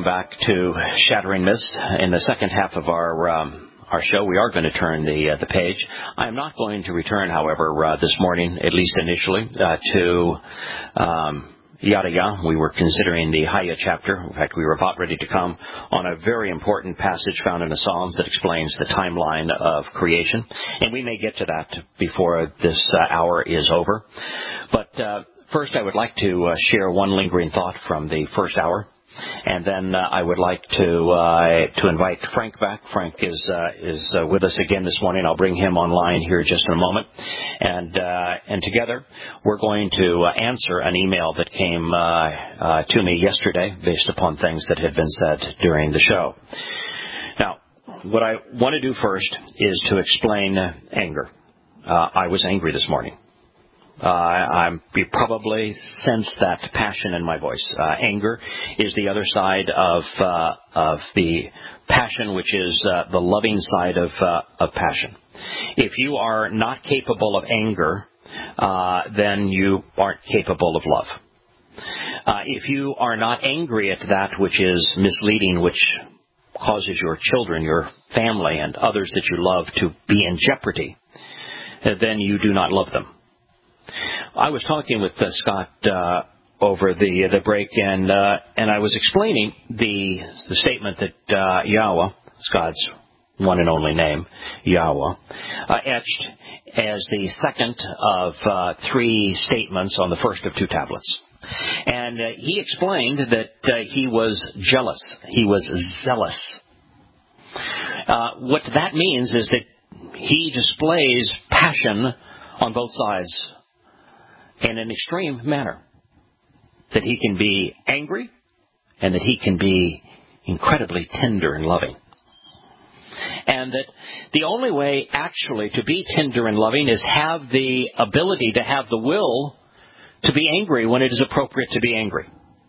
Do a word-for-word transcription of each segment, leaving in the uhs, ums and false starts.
welcome back to Shattering Myths. In the second half of our um, our show, we are going to turn the uh, the page. I am not going to return, however, uh, this morning, at least initially, uh, to um, Yada-Ya. We were considering the Haya chapter. In fact, we were about ready to come on a very important passage found in the Psalms that explains the timeline of creation. And we may get to that before this uh, hour is over. But uh, first, I would like to uh, share one lingering thought from the first hour. And then uh, I would like to uh, to invite Frank back. Frank is uh, is uh, with us again this morning. I'll bring him online here just in a moment. And uh, and together we're going to uh, answer an email that came uh, uh, to me yesterday based upon things that had been said during the show. Now, what I want to do first is to explain anger. Uh, I was angry this morning. Uh, I'm, you probably sense that passion in my voice. Uh, anger is the other side of uh, of the passion, which is uh, the loving side of uh, of passion. If you are not capable of anger, uh, then you aren't capable of love. Uh, if you are not angry at that which is misleading, which causes your children, your family, and others that you love to be in jeopardy, then you do not love them. I was talking with uh, Scott uh, over the the break, and uh, and I was explaining the the statement that uh, Yahweh, God's one and only name, Yahweh, uh, etched as the second of uh, three statements on the first of two tablets. And uh, he explained that uh, he was jealous. He was zealous. Uh, what that means is that he displays passion on both sides in an extreme manner. That he can be angry and that he can be incredibly tender and loving. And that the only way actually to be tender and loving is have the ability to have the will to be angry when it is appropriate to be angry.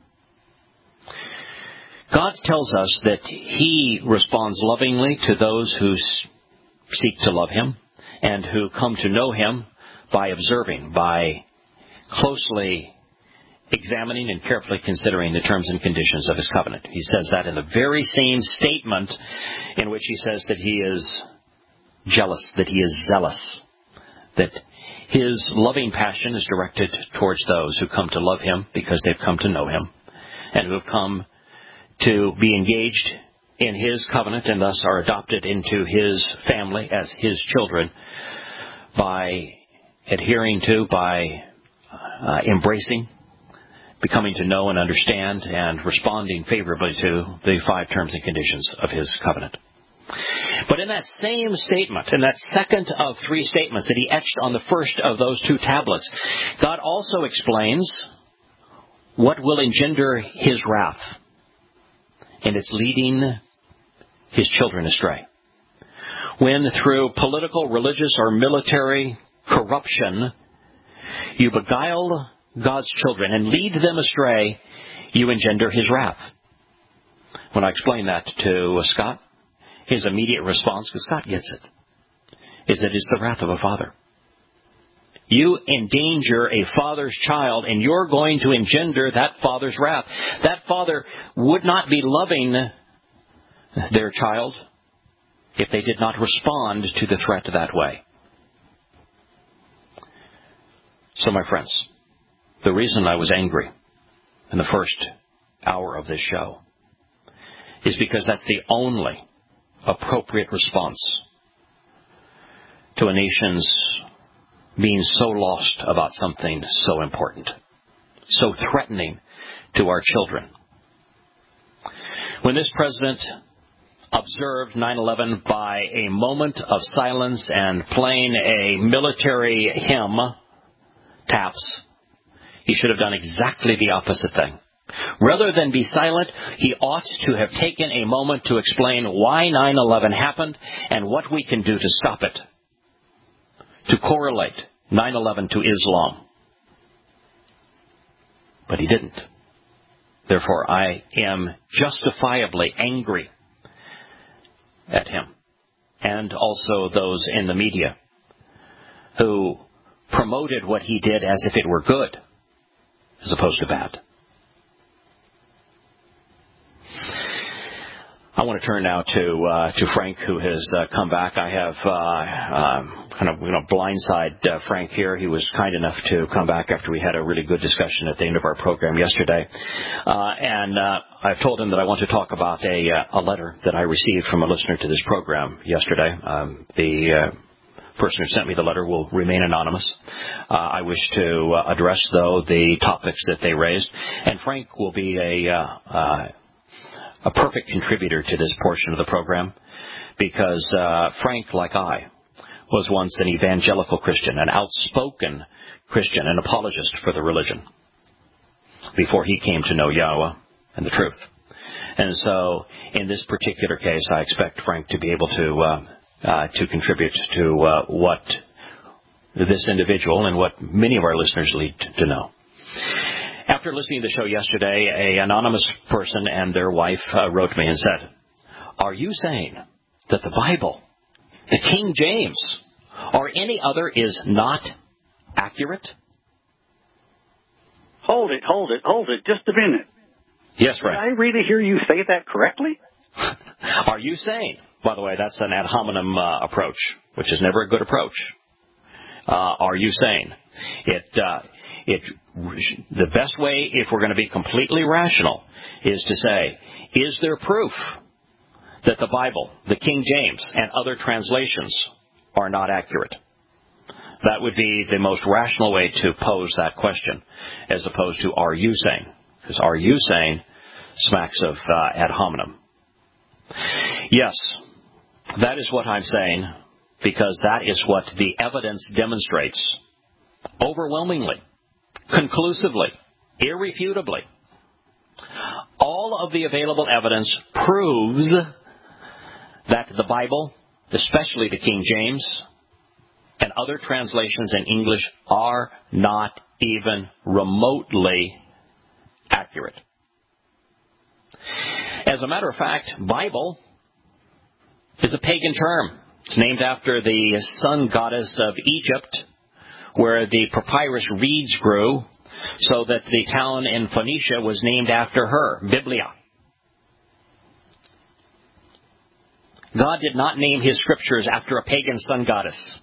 God tells us that he responds lovingly to those who seek to love him and who come to know him by observing, by closely examining and carefully considering the terms and conditions of his covenant. He says that in the very same statement in which he says that he is jealous, that he is zealous, that his loving passion is directed towards those who come to love him because they've come to know him and who have come to be engaged in his covenant and thus are adopted into his family as his children by adhering to, by Uh, embracing, becoming to know and understand, and responding favorably to the five terms and conditions of his covenant. But in that same statement, in that second of three statements that he etched on the first of those two tablets, God also explains what will engender his wrath, and it's leading his children astray. When through political, religious, or military corruption you beguile God's children and lead them astray, you engender his wrath. When I explained that to Scott, his immediate response, because Scott gets it, is that it's the wrath of a father. You endanger a father's child, and you're going to engender that father's wrath. That father would not be loving their child if they did not respond to the threat that way. So, my friends, the reason I was angry in the first hour of this show is because that's the only appropriate response to a nation's being so lost about something so important, so threatening to our children. When this president observed nine eleven by a moment of silence and playing a military hymn, taps, he should have done exactly the opposite thing. Rather than be silent, he ought to have taken a moment to explain why nine eleven happened and what we can do to stop it, to correlate nine eleven to Islam. But he didn't. Therefore, I am justifiably angry at him, and also those in the media who promoted what he did as if it were good, as opposed to bad. I want to turn now to uh, to Frank, who has uh, come back. I have uh, uh, kind of you know blindside uh, Frank here. He was kind enough to come back after we had a really good discussion at the end of our program yesterday, uh, and uh, I've told him that I want to talk about a uh, a letter that I received from a listener to this program yesterday. Um, the uh, person who sent me the letter will remain anonymous. Uh, I wish to uh, address, though, the topics that they raised, and Frank will be a uh, uh, a perfect contributor to this portion of the program, because uh, Frank, like I, was once an evangelical Christian, an outspoken Christian, an apologist for the religion, before he came to know Yahweh and the truth. And so, in this particular case, I expect Frank to be able to uh, uh, to contribute to uh, what this individual and what many of our listeners need to know. After listening to the show yesterday, an anonymous person and their wife uh, wrote me and said, "Are you saying that the Bible, the King James, or any other is not accurate?" Hold it, hold it, hold it, just a minute. Yes, Frank. Did I really hear you say that correctly? Are you saying, by the way, that's an ad hominem uh, approach, which is never a good approach. Uh, are you saying? It, uh, it, the best way, if we're going to be completely rational, is to say, is there proof that the Bible, the King James, and other translations are not accurate? That would be the most rational way to pose that question, as opposed to are you saying? Because are you saying smacks of uh, ad hominem. Yes, that is what I'm saying, because that is what the evidence demonstrates overwhelmingly, conclusively, irrefutably. All of the available evidence proves that the Bible, especially the King James, and other translations in English are not even remotely accurate. As a matter of fact, Bible is a pagan term. It's named after the sun goddess of Egypt, where the papyrus reeds grew, so that the town in Phoenicia was named after her, Biblia. God did not name his scriptures after a pagan sun goddess.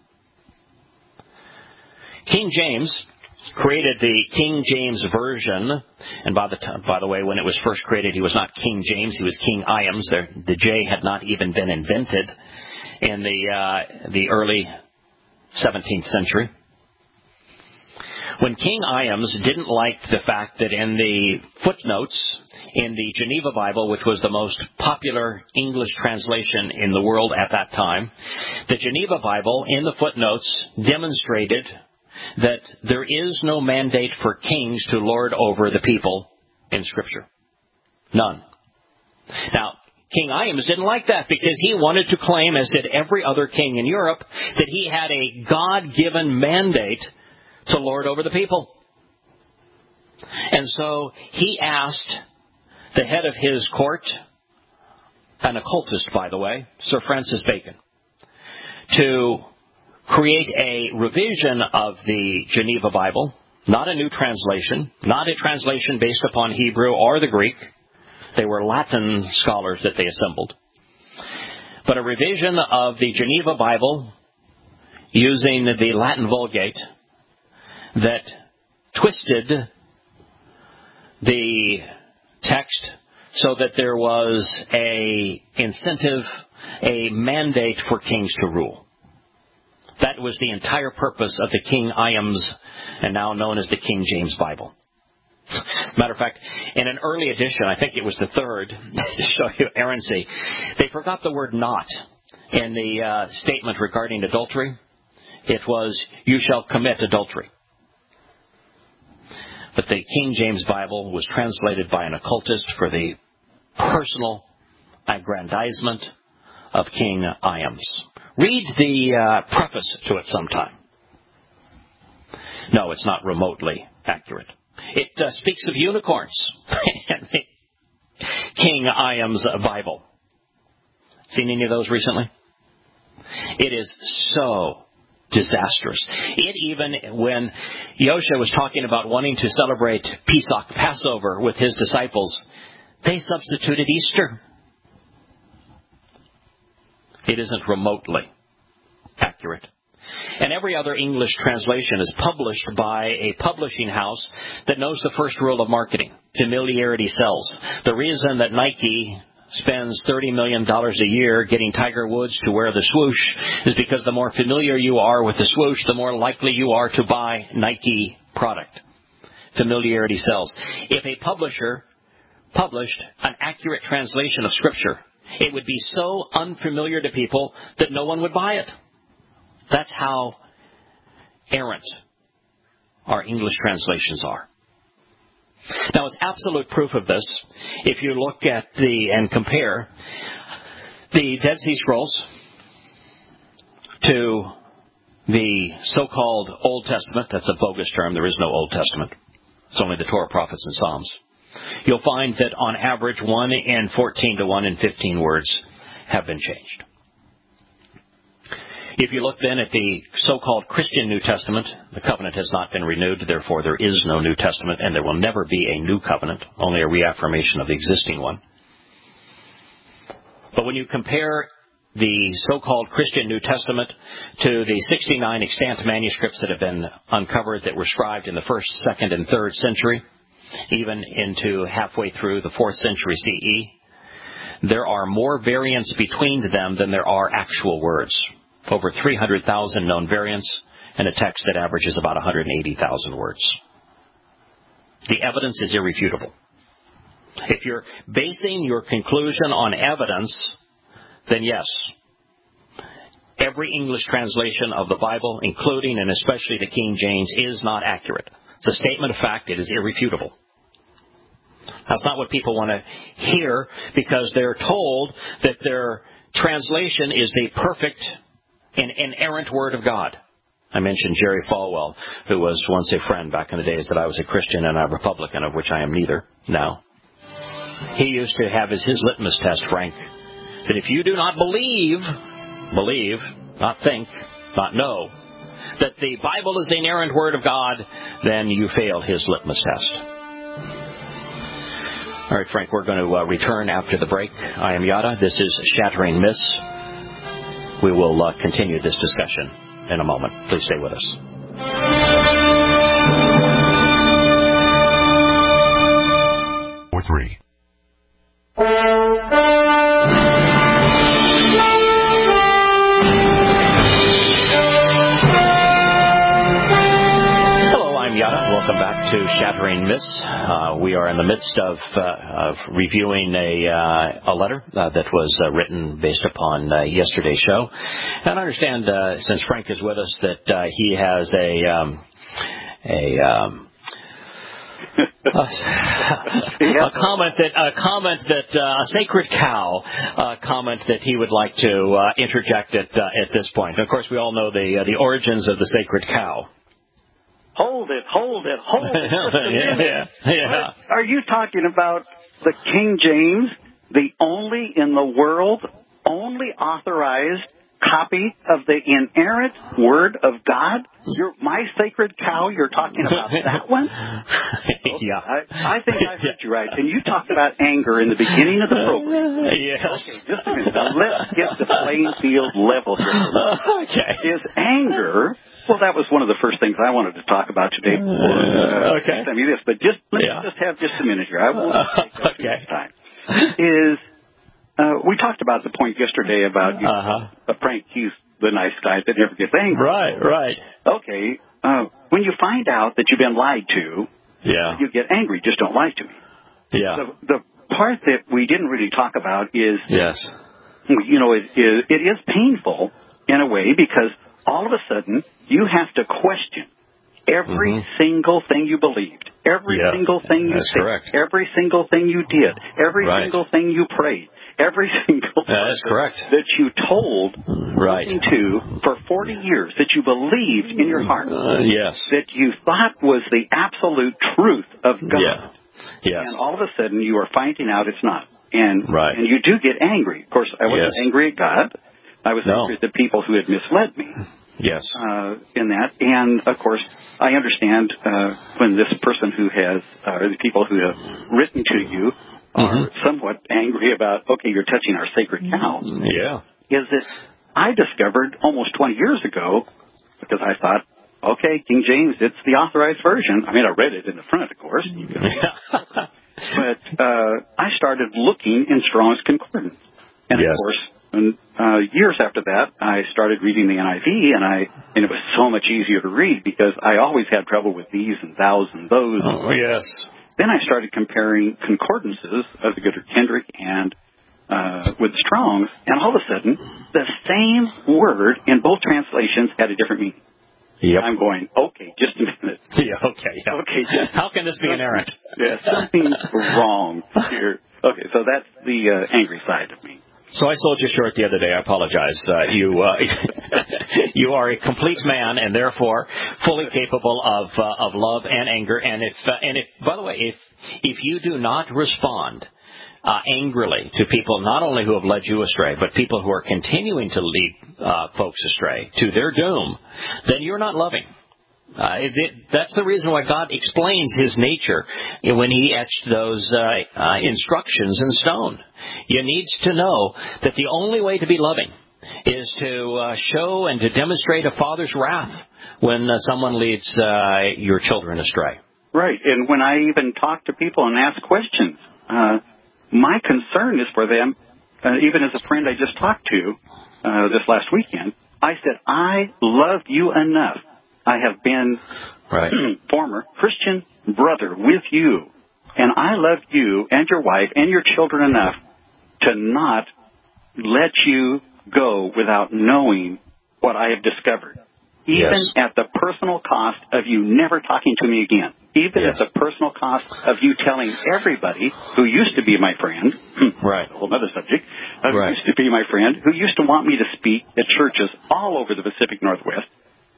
King James created the King James Version, and by the t- by the way, when it was first created, he was not King James, he was King Iams. The, the J had not even been invented in the uh, the early seventeenth century. When King Iams didn't like the fact that in the footnotes in the Geneva Bible, which was the most popular English translation in the world at that time, the Geneva Bible in the footnotes demonstrated that there is no mandate for kings to lord over the people in Scripture. None. Now, King Iams didn't like that because he wanted to claim, as did every other king in Europe, that he had a God-given mandate to lord over the people. And so he asked the head of his court, an occultist, by the way, Sir Francis Bacon, to create a revision of the Geneva Bible, not a new translation, not a translation based upon Hebrew or the Greek. They were Latin scholars that they assembled. But a revision of the Geneva Bible using the Latin Vulgate that twisted the text so that there was a incentive, a mandate for kings to rule. That was the entire purpose of the King Iams, and now known as the King James Bible. Matter of fact, in an early edition, I think it was the third, to show you errancy, they forgot the word not in the uh, statement regarding adultery. It was, you shall commit adultery. But the King James Bible was translated by an occultist for the personal aggrandizement of King Iams. Read the uh, preface to it sometime. No, it's not remotely accurate. It uh, speaks of unicorns in the King Iams Bible. Seen any of those recently? It is so disastrous. It even, when Yosha was talking about wanting to celebrate Pesach, Passover, with his disciples, they substituted Easter. It isn't remotely accurate. And every other English translation is published by a publishing house that knows the first rule of marketing. Familiarity sells. The reason that Nike spends thirty million dollars a year getting Tiger Woods to wear the swoosh is because the more familiar you are with the swoosh, the more likely you are to buy Nike product. Familiarity sells. If a publisher published an accurate translation of Scripture, it would be so unfamiliar to people that no one would buy it. That's how errant our English translations are. Now, as absolute proof of this, if you look at the and compare the Dead Sea Scrolls to the so-called Old Testament, that's a bogus term, there is no Old Testament. It's only the Torah, Prophets, and Psalms. You'll find that on average one in fourteen to one in fifteen words have been changed. If you look then at the so-called Christian New Testament, the covenant has not been renewed, therefore there is no New Testament, and there will never be a new covenant, only a reaffirmation of the existing one. But when you compare the so-called Christian New Testament to the sixty-nine extant manuscripts that have been uncovered that were scribed in the first, second, and third century, even into halfway through the fourth century C E, there are more variants between them than there are actual words. Over three hundred thousand known variants, and a text that averages about one hundred eighty thousand words. The evidence is irrefutable. If you're basing your conclusion on evidence, then yes, every English translation of the Bible, including and especially the King James, is not accurate. It's a statement of fact. It is irrefutable. That's not what people want to hear because they're told that their translation is the perfect an inerrant Word of God. I mentioned Jerry Falwell, who was once a friend back in the days that I was a Christian and a Republican, of which I am neither now. He used to have as his litmus test, Frank, that if you do not believe, believe, not think, not know, that the Bible is the inerrant Word of God, then you fail his litmus test. All right, Frank, we're going to uh, return after the break. I am Yada. This is Shattering Myths. We will uh, continue this discussion in a moment. Please stay with us. Or three. Welcome back to Shattering Myths. Uh, we are in the midst of, uh, of reviewing a, uh, a letter uh, that was uh, written based upon uh, yesterday's show. And I understand, uh, since Frank is with us, that uh, he has a um, a um, a, a comment that a comment that uh, a sacred cow uh, comment that he would like to uh, interject at uh, at this point. And of course, we all know the uh, the origins of the sacred cow. Hold it, hold it, hold it. Just a minute. yeah, yeah. Are you talking about the King James, the only in the world, only authorized copy of the inerrant Word of God? You're, my sacred cow, you're talking about that one? Okay, yeah. I, I think I heard you right. And you talked about anger in the beginning of the program. Yes. Okay, just a minute. Now, let's get the playing field level here. Okay. Is anger... Well, that was one of the first things I wanted to talk about today. Before, uh, okay. I mean, this, but just let's yeah. just have just a minute here. I will take that okay. time. Is uh, we talked about the point yesterday about you uh-huh. know, Frank? He's the nice guy that never gets angry. Right, right. Okay. Uh, when you find out that you've been lied to, yeah, you get angry. Just don't lie to me. Yeah. The, the part that we didn't really talk about is yes, you know, it is it is painful in a way because all of a sudden, you have to question every mm-hmm. single thing you believed, every yeah, single thing you that's said, correct. every single thing you did, every right. single thing you prayed, every single yeah, that's correct. that you told right. to for forty years, that you believed in your heart, uh, yes, that you thought was the absolute truth of God. Yeah. Yes. And all of a sudden, you are finding out it's not. And, right. and you do get angry. Of course, I wasn't yes. angry at God. I was no. angry at the people who had misled me. Yes. Uh, in that. And, of course, I understand uh, when this person who has, uh, or the people who have written to you are mm-hmm. somewhat angry about, okay, you're touching our sacred cow. Yeah. is that I discovered almost twenty years ago, because I thought, okay, King James, it's the authorized version. I mean, I read it in the front, of course. But uh, I started looking in Strong's Concordance. And, yes. of course, and, uh, years after that, I started reading the N I V, and I and it was so much easier to read because I always had trouble with these and thous and those. Oh, yes. Then I started comparing concordances of the Goodard Kendrick and uh, with Strong's, and all of a sudden, the same word in both translations had a different meaning. Yep. I'm going, okay, just a minute. Yeah, okay. Yeah. Okay, just, how can this be inerrant? Yeah, something's wrong here. Okay, so that's the uh, angry side of me. So I sold you short the other day. I apologize. Uh, you uh, you are a complete man, and therefore fully capable of uh, of love and anger. And if uh, and if by the way, if if you do not respond uh, angrily to people not only who have led you astray, but people who are continuing to lead uh, folks astray to their doom, then you're not loving. Uh, it, it, that's the reason why God explains His nature when He etched those uh, uh, instructions in stone. You need to know that the only way to be loving is to uh, show and to demonstrate a father's wrath when uh, someone leads uh, your children astray. Right, and when I even talk to people and ask questions, uh, my concern is for them, uh, even as a friend I just talked to uh, this last weekend, I said, I love you enough. I have been right. former Christian brother with you, and I love you and your wife and your children enough to not let you go without knowing what I have discovered, even yes. at the personal cost of you never talking to me again, even yes. at the personal cost of you telling everybody who used to be my friend, right. a whole other subject, uh, who right. used to be my friend, who used to want me to speak at churches all over the Pacific Northwest.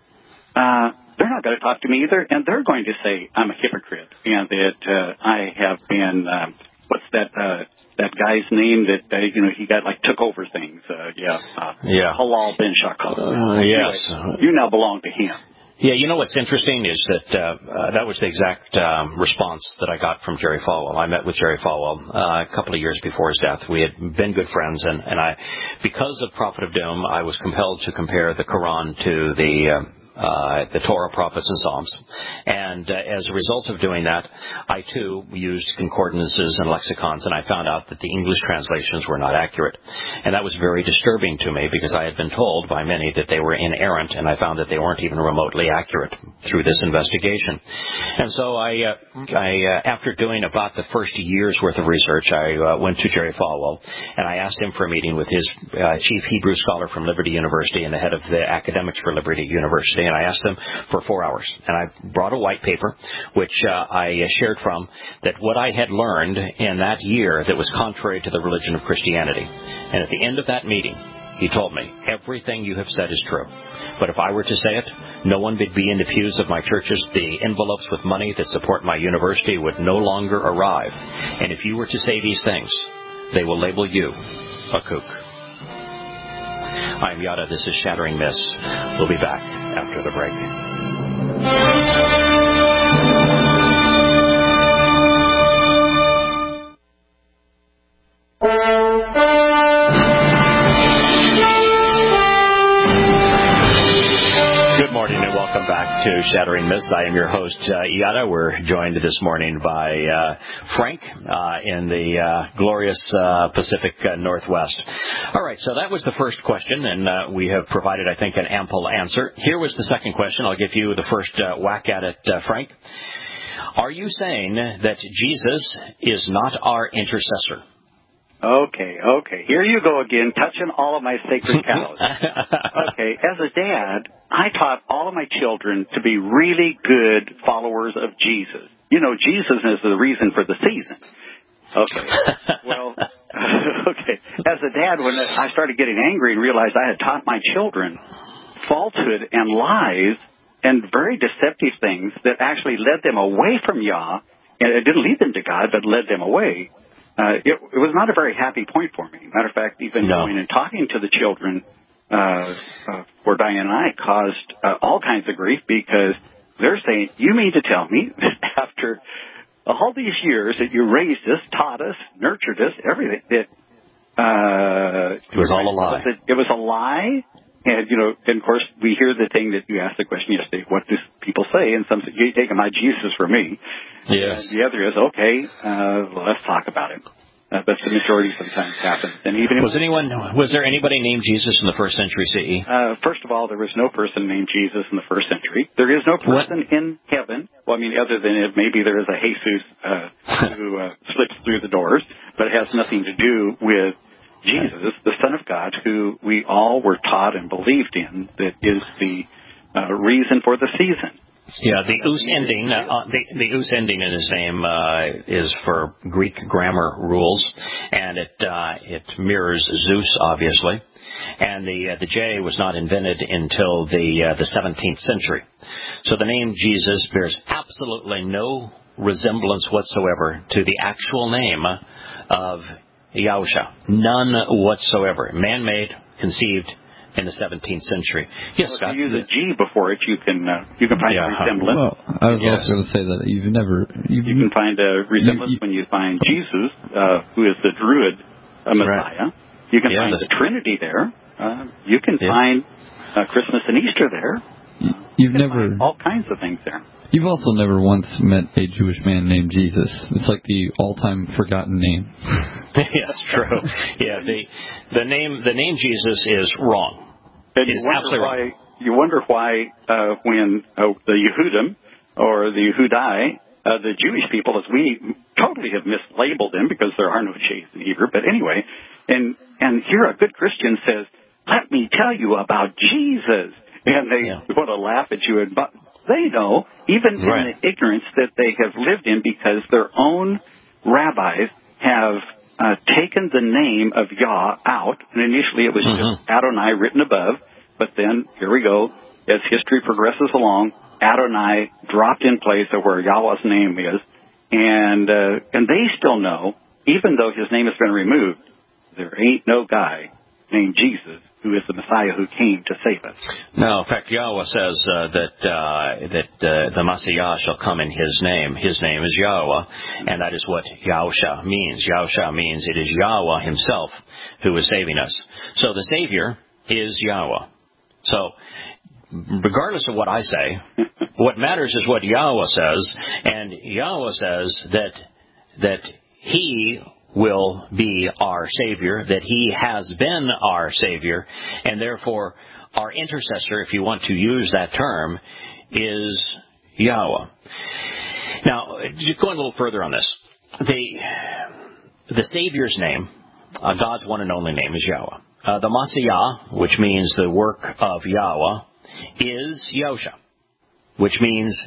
Uh, they're not going to talk to me either, and they're going to say I'm a hypocrite and that uh, I have been, uh, what's that uh, that guy's name that, uh, you know, he got, like, took over things. Uh, yeah. Uh, yeah. Halal Ben Shakal. Uh, yes. Anyway, you now belong to him. Yeah, you know what's interesting is that uh, uh, that was the exact um, response that I got from Jerry Falwell. I met with Jerry Falwell uh, a couple of years before his death. We had been good friends, and, and I, because of Prophet of Doom, I was compelled to compare the Quran to the uh, Uh, the Torah, Prophets, and Psalms. And uh, as a result of doing that, I, too, used concordances and lexicons, and I found out that the English translations were not accurate. And that was very disturbing to me because I had been told by many that they were inerrant, and I found that they weren't even remotely accurate through this investigation. And so I, uh, I uh, after doing about the first year's worth of research, I uh, went to Jerry Falwell, and I asked him for a meeting with his uh, chief Hebrew scholar from Liberty University and the head of the academics for Liberty University. And I asked them for four hours. And I brought a white paper, which uh, I shared from, that what I had learned in that year that was contrary to the religion of Christianity. And at the end of that meeting, he told me, everything you have said is true. But if I were to say it, no one would be in the pews of my churches. The envelopes with money that support my university would no longer arrive. And if you were to say these things, they will label you a kook. I'm Yada. This is Shattering Myths. We'll be back after the break. Good morning and welcome back to Shattering Myths. I am your host, uh, Yada. We're joined this morning by uh, Frank uh, in the uh, glorious uh, Pacific uh, Northwest. All right, so that was the first question, and uh, we have provided, I think, an ample answer. Here was the second question. I'll give you the first uh, whack at it, uh, Frank. Are you saying that Jesus is not our intercessor? Okay, okay. Here you go again, touching all of my sacred cows. Okay, as a dad, I taught all of my children to be really good followers of Jesus. You know, Jesus is the reason for the season. Okay. Well, okay. As a dad, when I started getting angry and realized I had taught my children falsehood and lies and very deceptive things that actually led them away from Yah, and it didn't lead them to God, but led them away, Uh, it, it was not a very happy point for me. Matter of fact, even no. going and talking to the children uh, uh, for Diane and I caused uh, all kinds of grief because they're saying, you mean to tell me after all these years that you raised us, taught us, nurtured us, everything, that Uh, it was all a lie. It, it was a lie. And, you know, and of course, we hear the thing that you asked the question yesterday, what do people say? And some say, you're taking my Jesus for me. Yes. And the other is, okay, uh, let's talk about it. Uh, but the majority sometimes happens. And even was anyone, was there anybody named Jesus in the first century C E? Uh, first of all, there was no person named Jesus in the first century. There is no person what? in heaven. Well, I mean, other than it, maybe there is a Jesus uh, who uh, slips through the doors, but it has nothing to do with Jesus, the Son of God, who we all were taught and believed in, that is the uh, reason for the season. Yeah, the us ending, uh, the, the us ending in his name uh, is for Greek grammar rules, and it uh, it mirrors Zeus, obviously. And the uh, the J was not invented until the uh, the seventeenth century. So the name Jesus bears absolutely no resemblance whatsoever to the actual name of Yahusha. None whatsoever. Man-made, conceived in the seventeenth century. Yes, well, Scott. If you use a G before it, you can uh, you can find yeah, a resemblance. Well, I was yes. also going to say that you've never you've, you can find a resemblance you, you, when you find Jesus, uh, who is the Druid uh, Messiah. Right. You can yeah, find the Trinity there. Uh, you can yeah. find uh, Christmas and Easter there. You've you never all kinds of things there. You've also never once met a Jewish man named Jesus. It's like the all-time forgotten name. Yes, true. Yeah, the the name the name Jesus is wrong. And It you is wonder absolutely why, wrong. You wonder why uh, when uh, the Yehudim or the Yehudai, uh, the Jewish people, as we totally have mislabeled them because there are no J's in Hebrew. But anyway, and and here a good Christian says, "Let me tell you about Jesus," and they yeah. want to laugh at you and. But they know, even right. in the ignorance that they have lived in, because their own rabbis have uh, taken the name of Yah out, and initially it was mm-hmm. just Adonai written above, but then, here we go, as history progresses along, Adonai dropped in place of where Yahweh's name is, and uh, and they still know, even though his name has been removed, there ain't no guy named Jesus who is the Messiah who came to save us. No, in fact, Yahweh says uh, that uh, that uh, the Messiah shall come in his name. His name is Yahweh, and that is what Yahusha means. Yahusha means it is Yahweh himself who is saving us. So the Savior is Yahweh. So regardless of what I say, what matters is what Yahweh says, and Yahweh says that that he will be our Savior, that he has been our Savior, and therefore our intercessor, if you want to use that term, is Yahweh. Now, just going a little further on this, the the Savior's name, uh, God's one and only name, is Yahweh. Uh, the Messiah, which means the work of Yahweh, is Yahusha, which means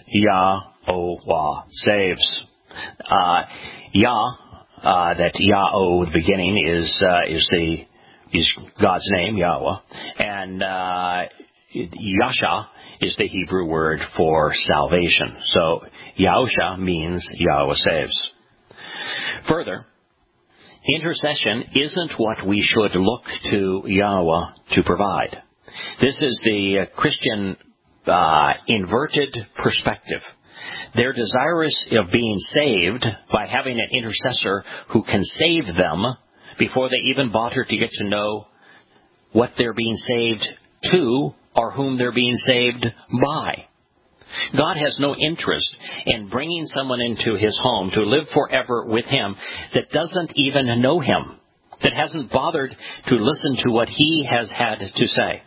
Yahweh saves. Uh, Yah, Uh, that Yah-O, the beginning, is uh, is the is God's name, Yahweh, and uh, Yasha is the Hebrew word for salvation. So Yahusha means Yahweh saves. Further, intercession isn't what we should look to Yahweh to provide. This is the Christian uh, inverted perspective. They're desirous of being saved by having an intercessor who can save them before they even bother to get to know what they're being saved to or whom they're being saved by. God has no interest in bringing someone into his home to live forever with him that doesn't even know him, that hasn't bothered to listen to what he has had to say.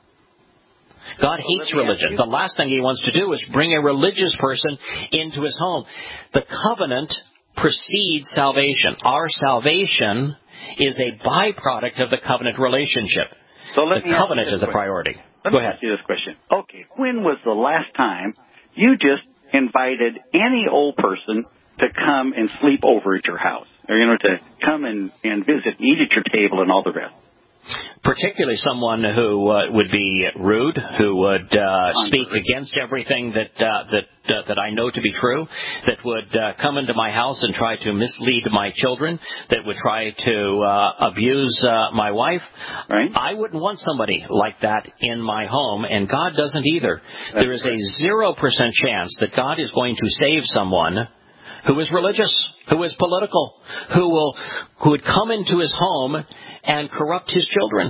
God hates religion. The last thing he wants to do is bring a religious person into his home. The covenant precedes salvation. Our salvation is a byproduct of the covenant relationship. So let the me covenant is question. the priority. Let Go me ahead. ask you this question. Okay, when was the last time you just invited any old person to come and sleep over at your house? Or, you know, to come and, and visit, eat at your table and all the rest? Particularly someone who uh, would be rude, who would uh, speak against everything that uh, that uh, that I know to be true, that would uh, come into my house and try to mislead my children, that would try to uh, abuse uh, my wife. Right. I wouldn't want somebody like that in my home, and God doesn't either. That's there is correct. a zero percent chance that God is going to save someone who is religious, who is political, who will who would come into his home and corrupt his children.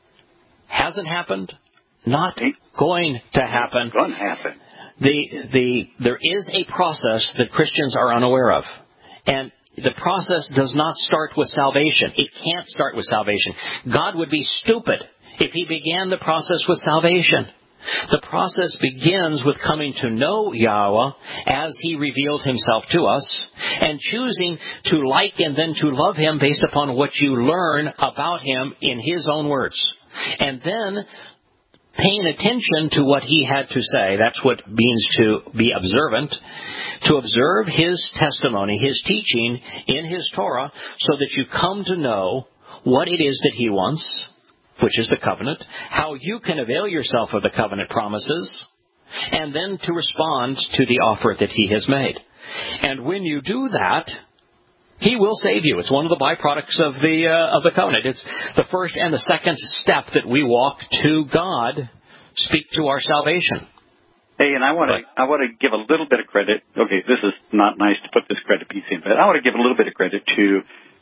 Hasn't happened. Not going to happen. It's going to happen. The the there is a process that Christians are unaware of, and the process does not start with salvation. It can't start with salvation. God would be stupid if he began the process with salvation. The process begins with coming to know Yahweh as he revealed himself to us, and choosing to like and then to love him based upon what you learn about him in his own words. And then paying attention to what he had to say. That's what means to be observant. To observe his testimony, his teaching in his Torah, so that you come to know what it is that he wants, which is the covenant, how you can avail yourself of the covenant promises, and then to respond to the offer that he has made. And when you do that, he will save you. It's one of the byproducts of the uh, of the covenant. It's the first and the second step that we walk to God, speak to our salvation. Hey, and I want to I want to give a little bit of credit. Okay, this is not nice to put this credit piece in, but I want to give a little bit of credit to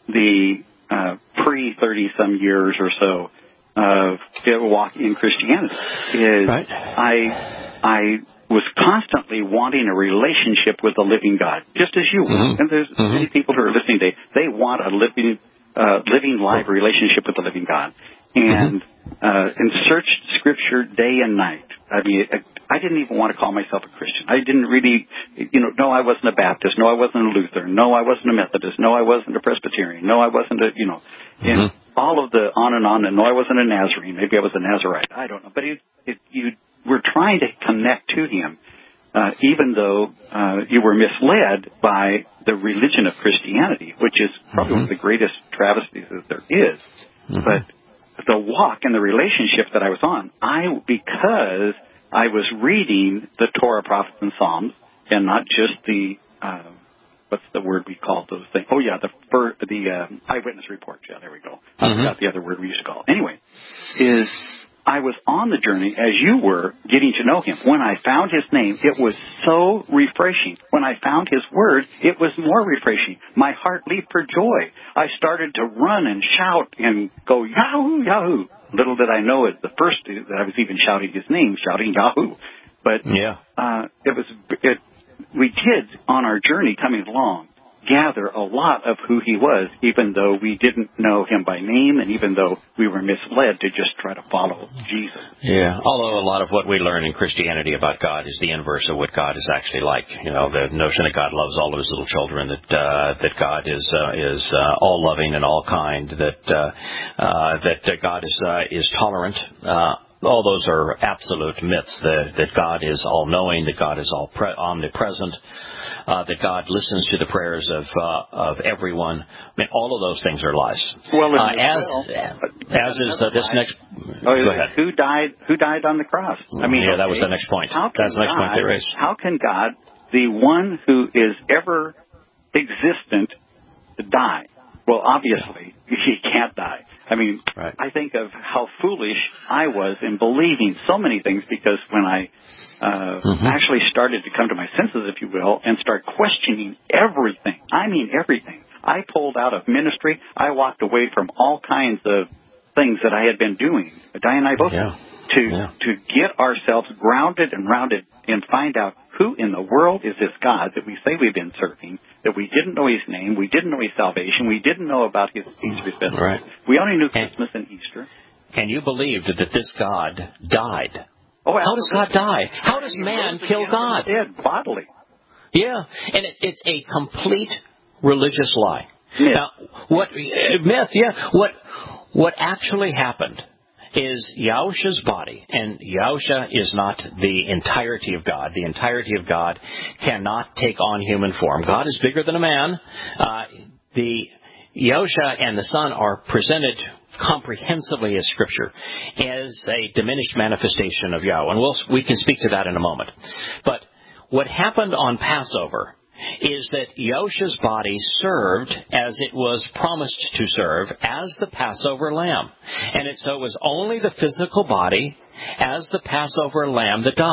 the uh, pre thirty some years or so of walk in Christianity. Is right. I I was constantly wanting a relationship with the living God, just as you were. Mm-hmm. And there's mm-hmm. many people who are listening today. They want a living, uh, living live relationship with the living God, and mm-hmm. uh, and searched Scripture day and night. I mean, I didn't even want to call myself a Christian. I didn't really, you know, no, I wasn't a Baptist. No, I wasn't a Lutheran. No, I wasn't a Methodist. No, I wasn't a Presbyterian. No, I wasn't a, you know, and mm-hmm. all of the on and on. And no, I wasn't a Nazarene. Maybe I was a Nazarite. I don't know. But it, it, you were trying to connect to him, uh, even though uh, you were misled by the religion of Christianity, which is probably mm-hmm. one of the greatest travesties that there is. Mm-hmm. But the walk and the relationship that I was on, I because I was reading the Torah, Prophets, and Psalms, and not just the uh, what's the word we call those things? Oh yeah, the fir- the um, eyewitness reports. Yeah, there we go. Mm-hmm. I forgot the other word we used to call. Anyway, is I was on the journey as you were, getting to know him. When I found his name, it was so refreshing. When I found his word, it was more refreshing. My heart leaped for joy. I started to run and shout and go, Yahoo, Yahoo. Little did I know at the first that I was even shouting his name, shouting Yahoo. But yeah. uh, it was, it, we did, on our journey coming along, gather a lot of who he was, even though we didn't know him by name, and even though we were misled to just try to follow Jesus. Yeah, although a lot of what we learn in Christianity about God is the inverse of what God is actually like. You know, the notion that God loves all of his little children, that uh, that God is uh, is uh, all loving and all kind, that uh, uh, that uh, God is uh, is tolerant. Uh, all those are absolute myths. That that God is all knowing, that God is all pre- omnipresent. Uh, that God listens to the prayers of uh, of everyone. I mean, all of those things are lies. Well, uh, as well, as is uh, this lie. next. Oh, go ahead. Who died? Who died on the cross? I mean, yeah, okay, that was the next point. That's the next God, point there is. How can God, the one who is ever existent, die? Well, obviously, he can't die. I mean, right. I think of how foolish I was in believing so many things, because when I Uh, mm-hmm. actually started to come to my senses, if you will, and start questioning everything. I mean everything. I pulled out of ministry. I walked away from all kinds of things that I had been doing, Diane and I both, yeah. to yeah. to get ourselves grounded and rounded and find out who in the world is this God that we say we've been serving, that we didn't know his name, we didn't know his salvation, we didn't know about his Easter festival. Right. We only knew Christmas and, and Easter. And you believed that this God died. Oh, how does God die? How does man kill God? Dead, bodily. Yeah, and it, it's a complete religious lie. Myth. Now, what uh, myth? Yeah, what what actually happened is Yahusha's body, and Yahusha is not the entirety of God. The entirety of God cannot take on human form. God is bigger than a man. Uh, the Yahusha and the Son are presented comprehensively as Scripture, as a diminished manifestation of Yahweh. And we'll, we can speak to that in a moment. But what happened on Passover is that Yahusha's body served as it was promised to serve, as the Passover lamb. And it, so it was only the physical body as the Passover lamb that died.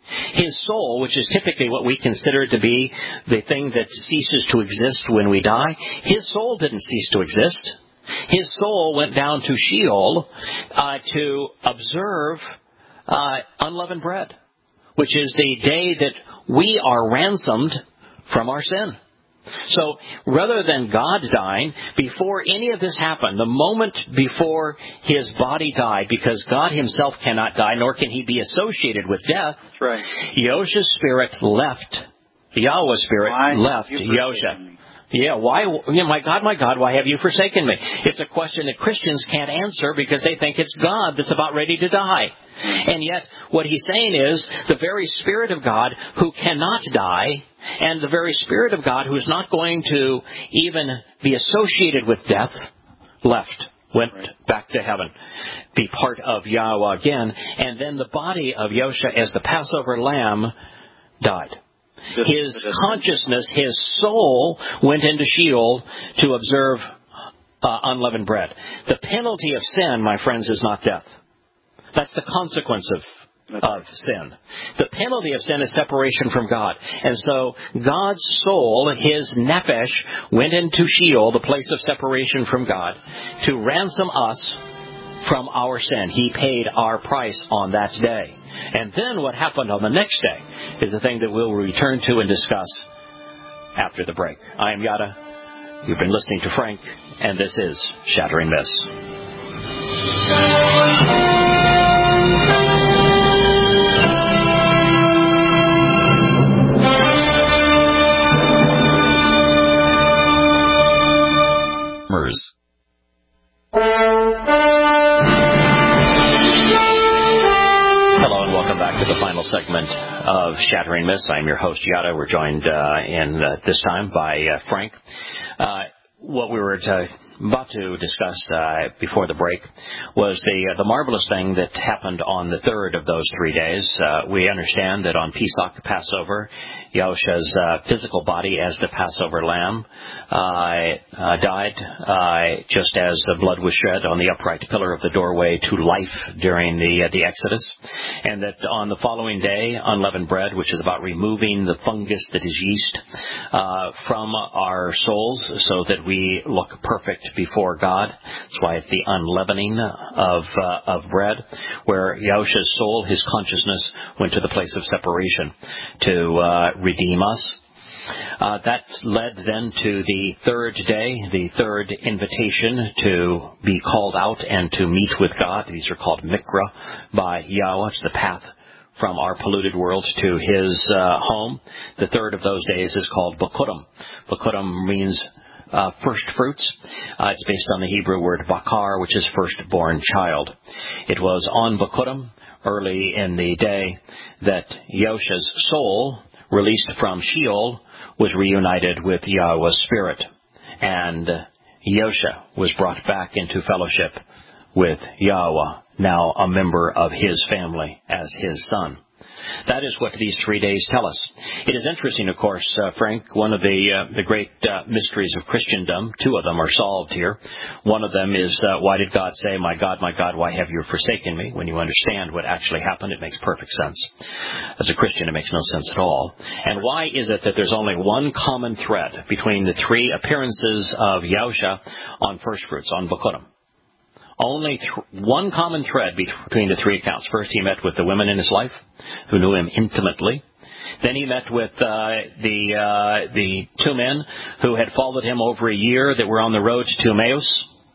His soul, which is typically what we consider to be the thing that ceases to exist when we die, his soul didn't cease to exist. His soul went down to Sheol uh, to observe uh, unleavened bread, which is the day that we are ransomed from our sin. So rather than God dying, before any of this happened, the moment before his body died, because God himself cannot die, nor can he be associated with death, That's right. Yosha's spirit left, Yahweh's spirit Why left have you Yosha. forsaken me? Yeah, why, you know, my God, my God, why have you forsaken me? It's a question that Christians can't answer because they think it's God that's about ready to die. And yet, what he's saying is, the very Spirit of God who cannot die, and the very Spirit of God who is not going to even be associated with death, left, went back to heaven, be part of Yahweh again, and then the body of Yosha as the Passover lamb died. His consciousness, his soul, went into Sheol to observe uh, unleavened bread. The penalty of sin, my friends, is not death. That's the consequence of, of sin. The penalty of sin is separation from God. And so God's soul, his nephesh, went into Sheol, the place of separation from God, to ransom us from our sin. He paid our price on that day. And then what happened on the next day is the thing that we'll return to and discuss after the break. I am Yada. You've been listening to Frank, and this is Shattering Myths. Hello and welcome back to the final segment of Shattering Myths. I'm your host, Yada. We're joined uh, in uh, this time by uh, Frank. Uh, what we were to, about to discuss uh, before the break was the uh, the marvelous thing that happened on the third of those three days. Uh, we understand that on Pesach, Passover, Yahushua's uh, physical body as the Passover lamb uh, uh, died, uh, just as the blood was shed on the upright pillar of the doorway to life during the uh, the Exodus, and that on the following day, unleavened bread, which is about removing the fungus that is yeast uh, from our souls so that we look perfect before God. That's why it's the unleavening of uh, of bread, where Yahushua's soul, his consciousness, went to the place of separation to uh, redeem us. Uh, that led then to the third day, the third invitation to be called out and to meet with God. These are called Mikra by Yahweh. It's the path from our polluted world to his uh, home. The third of those days is called Bakurim. Bakurim means Uh, first fruits. Uh, it's based on the Hebrew word bakar, which is firstborn child. It was on Bakurim, early in the day, that Yahushua's soul, released from Sheol, was reunited with Yahweh's spirit. And Yahushua was brought back into fellowship with Yahweh, now a member of his family as his son. That is what these three days tell us. It is interesting, of course, uh, Frank, one of the uh, the great uh, mysteries of Christendom, two of them are solved here. One of them is, uh, why did God say, my God, my God, why have you forsaken me? When you understand what actually happened, it makes perfect sense. As a Christian, it makes no sense at all. And why is it that there's only one common thread between the three appearances of Yahushua on first fruits, on Bakurim? Only th- one common thread between the three accounts. First, he met with the women in his life who knew him intimately. Then he met with uh, the uh, the two men who had followed him over a year that were on the road to Emmaus.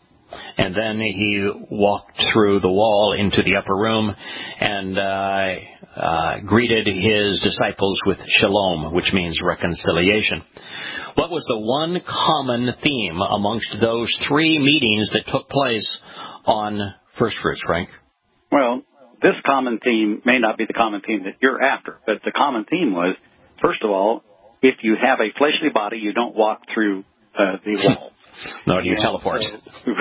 And then he walked through the wall into the upper room and uh, uh, greeted his disciples with shalom, which means reconciliation. What was the one common theme amongst those three meetings that took place on first fruits, Frank? Well, this common theme may not be the common theme that you're after, but the common theme was, first of all, if you have a fleshly body, you don't walk through uh, the wall. No, you teleport. So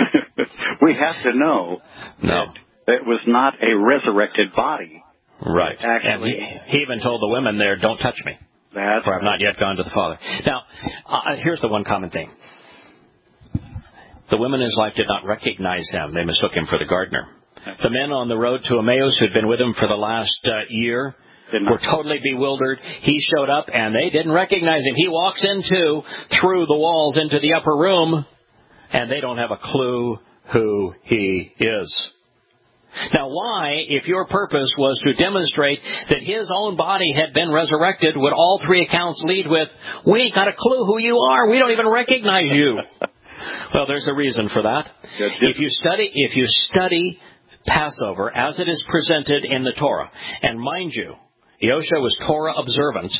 we have to know no. that it was not a resurrected body. Right. Actually, and he, he even told the women there, don't touch me, that's for I've not yet gone to the Father. Now, uh, here's the one common thing. The women in his life did not recognize him. They mistook him for the gardener. The men on the road to Emmaus who had been with him for the last uh, year were totally bewildered. He showed up, and they didn't recognize him. He walks into, through the walls, into the upper room, and they don't have a clue who he is. Now, why, if your purpose was to demonstrate that his own body had been resurrected, would all three accounts lead with, we ain't got a clue who you are. We don't even recognize you. Well, there's a reason for that. If you study, if you study Passover as it is presented in the Torah, and mind you, Yahushua was Torah observant,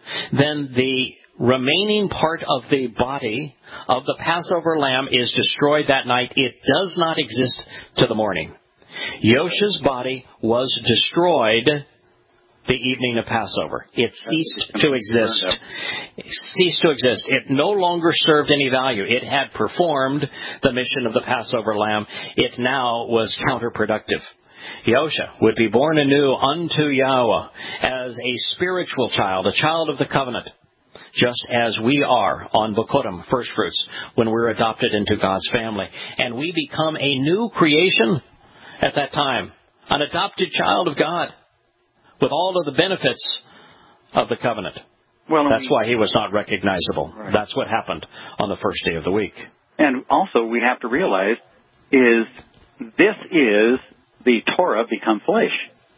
then the remaining part of the body of the Passover lamb is destroyed that night. It does not exist to the morning. Yosha's body was destroyed the evening of Passover. It ceased to exist. It ceased to exist. It no longer served any value. It had performed the mission of the Passover lamb. It now was counterproductive. Yosha would be born anew unto Yahweh as a spiritual child, a child of the covenant, just as we are on Bokurim, first fruits, when we're adopted into God's family. And we become a new creation at that time, an adopted child of God, with all of the benefits of the covenant. Well, That's we, why he was not recognizable. Right. That's what happened on the first day of the week. And also we have to realize is this is the Torah become flesh.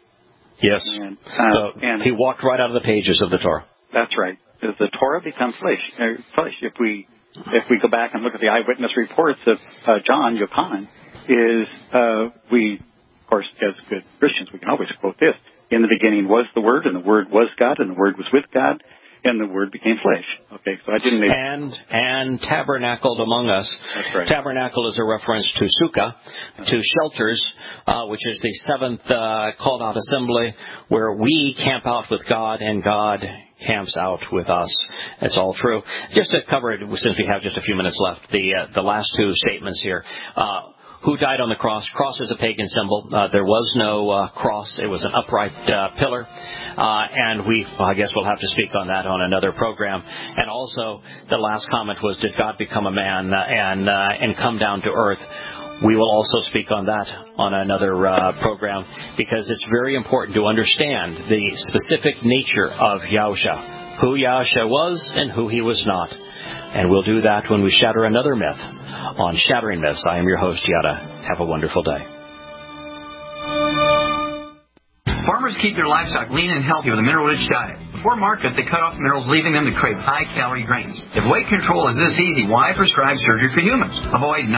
Yes. And, uh, so and he walked right out of the pages of the Torah. That's right. Is the Torah become flesh? Uh, flesh. If we if we go back and look at the eyewitness reports of uh, John Yochanan, is uh, we, of course, as good Christians, we can always quote this. In the beginning was the Word, and the Word was God, and the Word was with God, and the Word became flesh. Okay, so I didn't... Make... And and tabernacled among us. That's right. Tabernacle is a reference to sukkah, to shelters, uh, which is the seventh uh, called out assembly, where we camp out with God, and God camps out with us. It's all true. Just to cover it, since we have just a few minutes left, the uh, the last two statements here. Uh, Who died on the cross? Cross is a pagan symbol. Uh, there was no uh, cross. It was an upright uh, pillar. Uh, and we, well, I guess we'll have to speak on that on another program. And also, the last comment was, did God become a man uh, and uh, and come down to earth? We will also speak on that on another uh, program, because it's very important to understand the specific nature of Yahusha, who Yahusha was and who he was not. And we'll do that when we shatter another myth on Shattering Myths. I am your host, Yada. Have a wonderful day. Farmers keep their livestock lean and healthy with a mineral-rich diet. Before market, they cut off minerals, leaving them to crave high-calorie grains. If weight control is this easy, why prescribe surgery for humans? Avoid